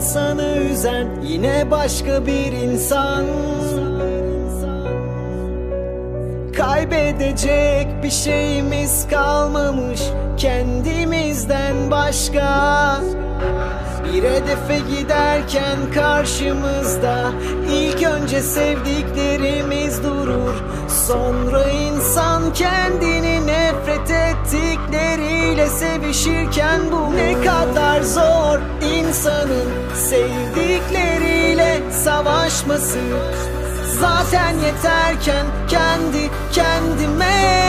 insanı üzen yine başka bir insan. Kaybedecek bir şeyimiz kalmamış kendimizden başka. Bir hedefe giderken karşımızda ilk önce sevdiklerimiz durur. Sonra insan kendini nefret ettikleriyle sevişirken bu ne kadar zor insanın sevdikleriyle savaşması. Zaten yeterken kendi kendime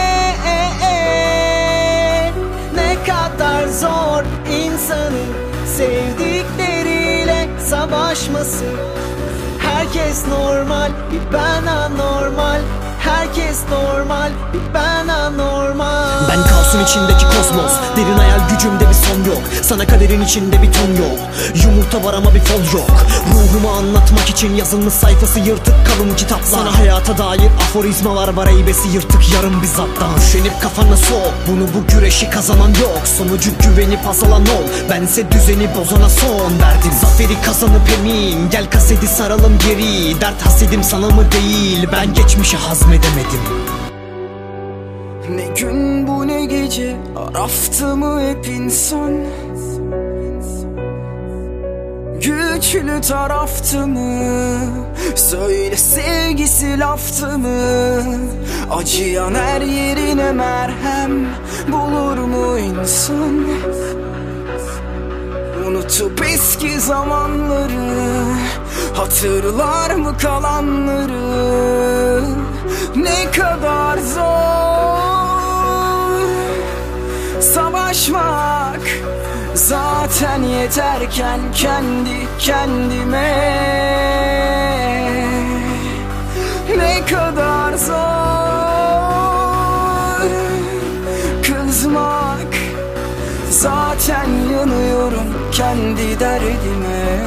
ne kadar zor insanın sevdikleriyle savaşması. Herkes normal, bir ben anormal. Herkes normal, bir ben anormal. Ben kaosun içindeki kozmos, derin hayal gücümde bir son yok. Sana kaderin içinde bir ton yok. Yumurta var ama bir fol yok. Ruhumu anlatmak için yazılmış sayfası yırtık kalın kitaplar. Sana hayata dair aforizmalar var, heybesi yırtık yarım bizzattan. Üşenip kafana sok, bunu bu güreşi kazanan yok. Sonucu güvenip azalan ol, bense düzeni bozana son verdim. Zaferi kazanıp emin, gel kaseti saralım geri. Dert hasedim sana mı değil, ben geçmişe hazmedemedim. Ne gün bu ne gece araftı mı hep insan. Güçlü taraftı mı? Söyle sevgisi laftı mı? Acıyan her yerine merhem bulur mu insan? Unutup eski zamanları, hatırlar mı kalanları? Ne kadar zor savaşmak. Zaten yeterken kendi kendime ne kadar zor kızmak. Zaten yanıyorum kendi derdime.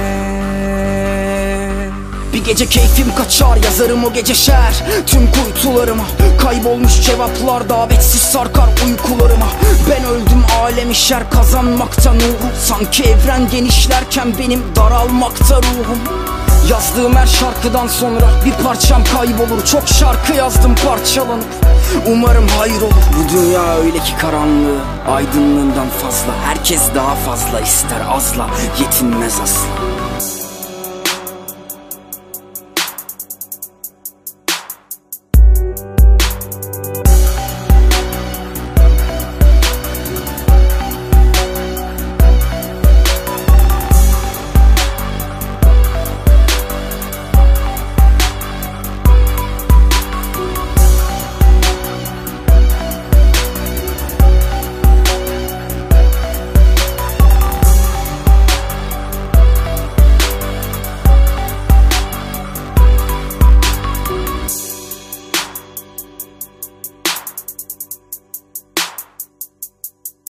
Bir gece keyfim kaçar, yazarım o gece şer tüm kuytularıma. Kaybolmuş cevaplar davetsiz sarkar uykularıma. Ben öldüm alem işer kazanmaktan uğru. Sanki evren genişlerken benim daralmakta ruhum. Yazdığım her şarkıdan sonra bir parçam kaybolur. Çok şarkı yazdım parçalanıp, umarım hayır olur. Bu dünya öyle ki karanlığı aydınlığından fazla. Herkes daha fazla ister, azla yetinmez asla.